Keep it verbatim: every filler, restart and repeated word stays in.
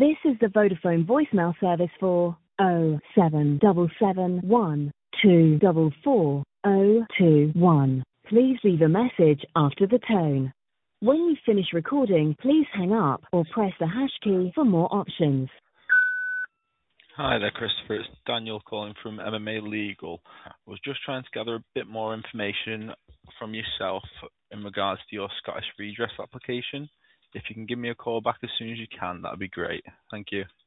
This is the Vodafone voicemail service for oh seven seven seven one two four four oh two one. Please leave a message after the tone. When you finish recording, please hang up or press the hash key for more options. Hi there, Christopher. It's Daniel calling from M M A Legal. I was just trying to gather a bit more information from yourself in regards to your Scottish redress application. If you can give me a call back as soon as you can, that would be great. Thank you.